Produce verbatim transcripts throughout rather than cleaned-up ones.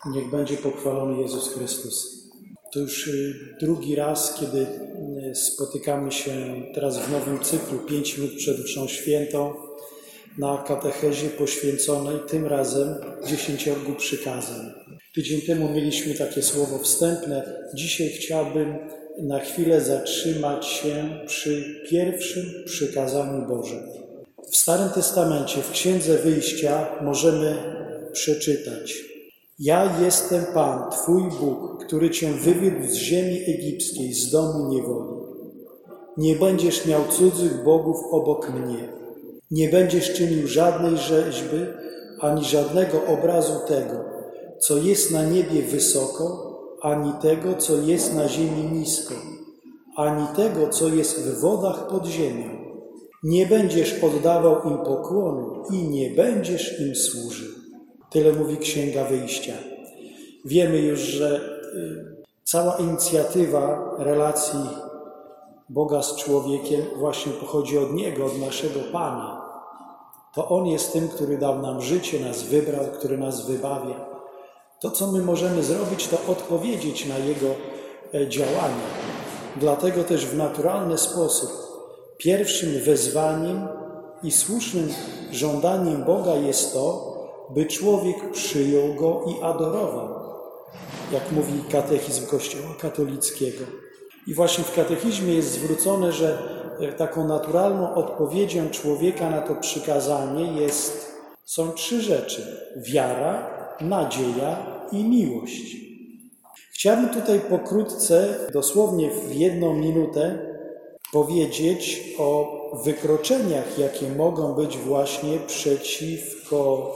Niech będzie pochwalony Jezus Chrystus. To już drugi raz, kiedy spotykamy się teraz w nowym cyklu, pięć minut przed mszą świętą, na katechezie poświęconej tym razem dziesięciorgu przykazań. Tydzień temu mieliśmy takie słowo wstępne. Dzisiaj chciałbym na chwilę zatrzymać się przy pierwszym przykazaniu Bożym. W Starym Testamencie, w Księdze Wyjścia możemy przeczytać: Ja jestem Pan, Twój Bóg, który Cię wywiódł z ziemi egipskiej, z domu niewoli. Nie będziesz miał cudzych bogów obok mnie. Nie będziesz czynił żadnej rzeźby, ani żadnego obrazu tego, co jest na niebie wysoko, ani tego, co jest na ziemi nisko, ani tego, co jest w wodach pod ziemią. Nie będziesz oddawał im pokłonu i nie będziesz im służył. Tyle mówi Księga Wyjścia. Wiemy już, że cała inicjatywa relacji Boga z człowiekiem właśnie pochodzi od Niego, od naszego Pana. To On jest tym, który dał nam życie, nas wybrał, który nas wybawia. To, co my możemy zrobić, to odpowiedzieć na Jego działania. Dlatego też w naturalny sposób pierwszym wezwaniem i słusznym żądaniem Boga jest to, by człowiek przyjął Go i adorował, jak mówi katechizm Kościoła katolickiego. I właśnie w katechizmie jest zwrócone, że taką naturalną odpowiedzią człowieka na to przykazanie jest, są trzy rzeczy: wiara, nadzieja i miłość. Chciałbym tutaj pokrótce, dosłownie w jedną minutę, powiedzieć o wykroczeniach, jakie mogą być właśnie przeciwko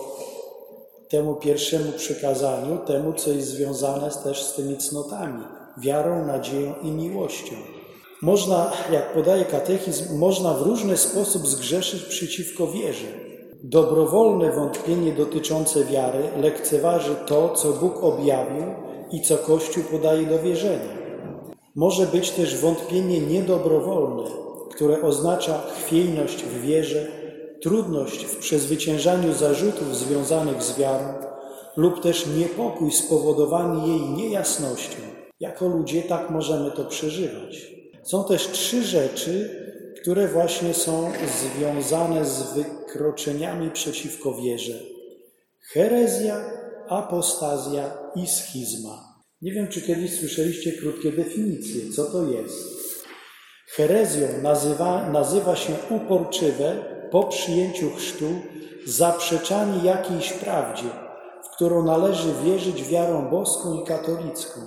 temu pierwszemu przykazaniu, temu, co jest związane też z tymi cnotami, wiarą, nadzieją i miłością. Można, jak podaje katechizm, można w różny sposób zgrzeszyć przeciwko wierze. Dobrowolne wątpienie dotyczące wiary lekceważy to, co Bóg objawił i co Kościół podaje do wierzenia. Może być też wątpienie niedobrowolne, które oznacza chwiejność w wierze, trudność w przezwyciężaniu zarzutów związanych z wiarą lub też niepokój spowodowany jej niejasnością. Jako ludzie tak możemy to przeżywać. Są też trzy rzeczy, które właśnie są związane z wykroczeniami przeciwko wierze. Herezja, apostazja i schizma. Nie wiem, czy kiedyś słyszeliście krótkie definicje, co to jest. Herezją nazywa, nazywa się uporczywe, po przyjęciu chrztu, zaprzeczanie jakiejś prawdzie, w którą należy wierzyć wiarą boską i katolicką.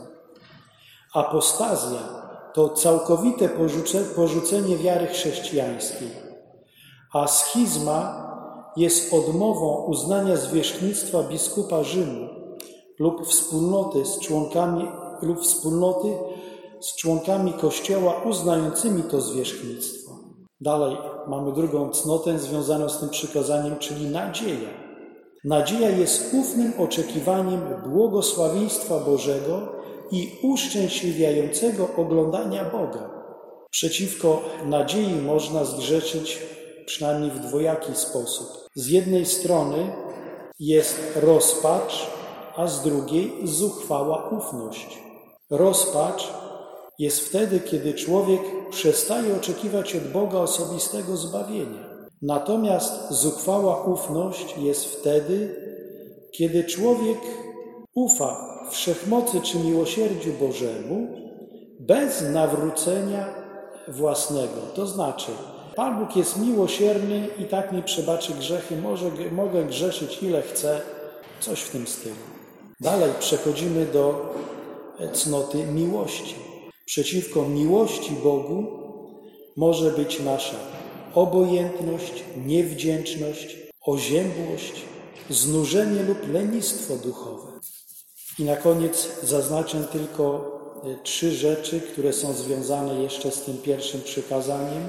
Apostazja to całkowite porzucenie wiary chrześcijańskiej, a schizma jest odmową uznania zwierzchnictwa biskupa Rzymu lub wspólnoty z członkami, lub wspólnoty z członkami Kościoła uznającymi to zwierzchnictwo. Dalej mamy drugą cnotę związaną z tym przykazaniem, czyli nadzieja. Nadzieja jest ufnym oczekiwaniem błogosławieństwa Bożego i uszczęśliwiającego oglądania Boga. Przeciwko nadziei można zgrzeszyć przynajmniej w dwojaki sposób. Z jednej strony jest rozpacz, a z drugiej zuchwała ufność. Rozpacz jest wtedy, kiedy człowiek przestaje oczekiwać od Boga osobistego zbawienia. Natomiast zuchwała ufność jest wtedy, kiedy człowiek ufa wszechmocy czy miłosierdziu Bożemu bez nawrócenia własnego. To znaczy, Pan Bóg jest miłosierny i tak mi przebaczy grzechy, może, mogę grzeszyć ile chcę, coś w tym stylu. Dalej przechodzimy do cnoty miłości. Przeciwko miłości Bogu może być nasza obojętność, niewdzięczność, oziębłość, znużenie lub lenistwo duchowe. I na koniec zaznaczę tylko trzy rzeczy, które są związane jeszcze z tym pierwszym przykazaniem,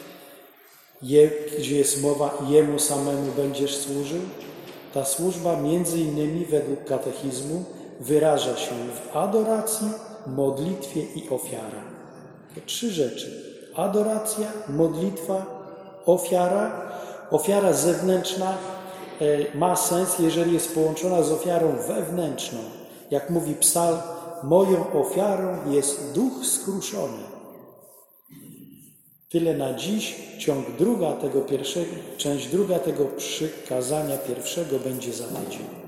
Je, gdzie jest mowa Jemu samemu będziesz służył. Ta służba między innymi według katechizmu wyraża się w adoracji, modlitwie i ofiara. To trzy rzeczy. Adoracja, modlitwa, ofiara. Ofiara zewnętrzna ma sens, jeżeli jest połączona z ofiarą wewnętrzną. Jak mówi psalm, moją ofiarą jest duch skruszony. Tyle na dziś. Ciąg druga tego pierwszego, część druga tego przykazania pierwszego będzie za tydzień.